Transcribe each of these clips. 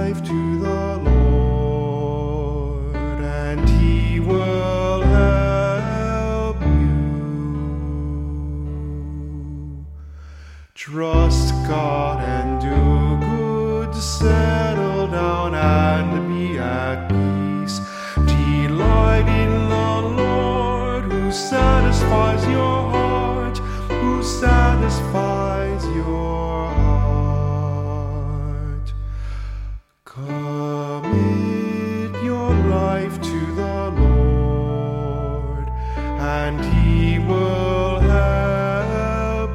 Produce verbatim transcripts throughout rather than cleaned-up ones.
life to the Lord, and He will help you. Trust God and do good, settle down and be at peace. Delight in the Lord, who satisfies your heart, who satisfies your heart. Commit your life to the Lord, and He will help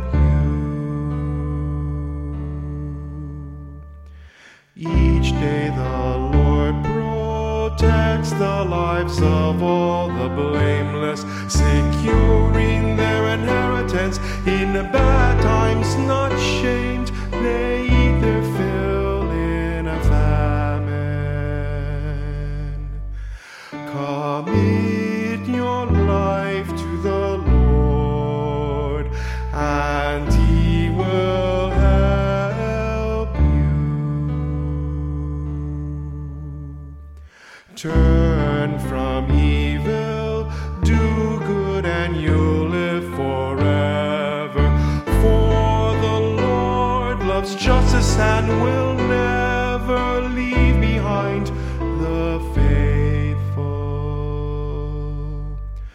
you. Each day the Lord protects the lives of all the blameless, securing their inheritance in bad times, not shamed. They eat their fill in a famine. Commit your life to the Lord, and He will help you. Turn from evil, do good, and you'll live forever. For the Lord loves justice and will never leave behind the faithful.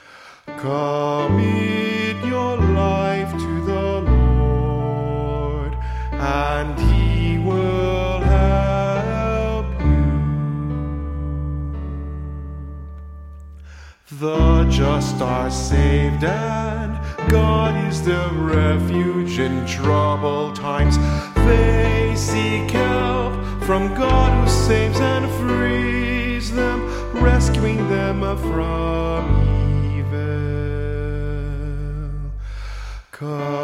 Commit your life to the Lord, and He will help you. The just are saved, and God is their refuge in troubled times. They seek help from God, who saves and frees them, rescuing them from evil.